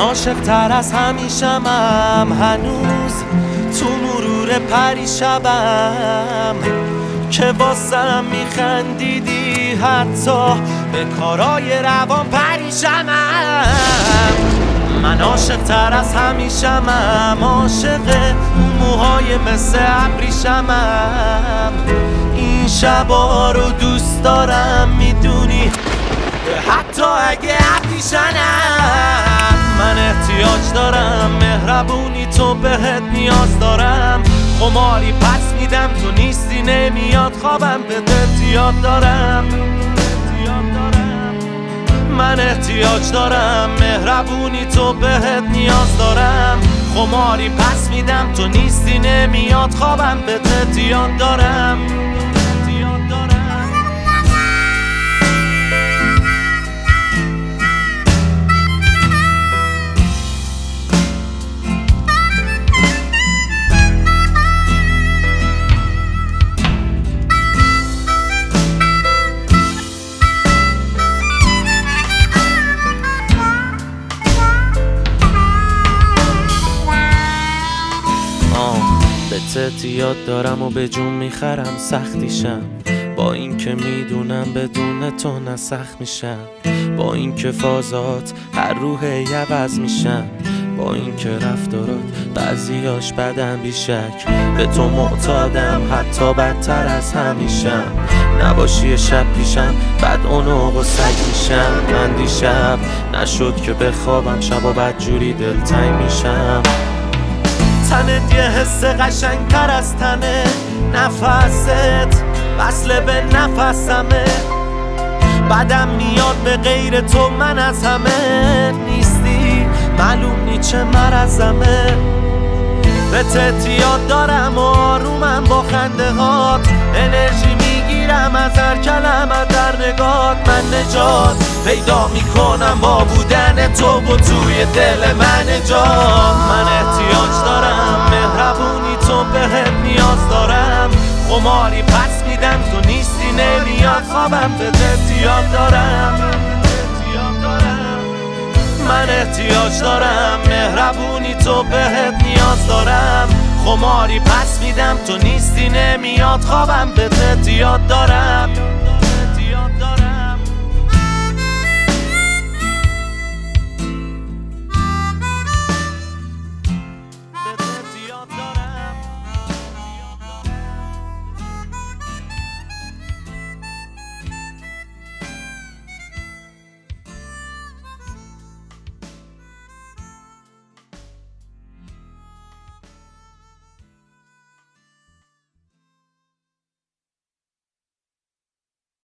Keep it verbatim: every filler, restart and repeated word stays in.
عاشق تر از همیشمم، هنوز تو مرور پریشبم که واسم میخندیدی، حتی به کارای روان پریشمم. من عاشق تر از همیشمم، عاشق اون موهای مثل ابریشمم. این شبا رو دوست دارم میدونی، حتی اگه ابریشمم. من احتیاج دارم مهربونی تو، بهت نیاز دارم. خماری پس میدم تو نیستی، نمیاد خوابم، بهت احتیاج دارم. من احتیاج دارم مهربونی تو، بهت نیاز دارم. خماری پس میدم تو نیستی، نمیاد خوابم، بهت احتیاج دارم. بهت یاد دارم و به جون میخرم سختیشم، با این که میدونم بدون تو نه سخت میشم. با این که فازات هر روح عوض میشم، با این که رفتارات بعضیاش بدن بیشک. به تو معتادم حتی بدتر از همیشم، نباشی شب پیشم بد اونو و سگ میشم. من دیشب نشد که بخوابم، شبا بدجوری دلتنگ میشم. تنت یه حس قشنگتر از تنه، نفست وصله به نفسمه. بعدم میاد به غیر تو من از همه نیستی، معلوم نی چه مرزمه. بهت احتیاج دارم و آرومم با خنده هات، انرژی میگیرم از هر کلمه در نگات. من نجات پیدا میکنم با بودن تو و توی دل من جا. من احتیاج دارم مهربونی تو، بهت نیاز دارم. خماری پس میدم تو نیستی، نمیاد خوابم، بهت احتیاج دارم. من احتیاج دارم مهربونی تو، بهت نیاز دارم. خماری پس میدم تو نیستی، نمیاد خوابم، بهت احتیاج دارم.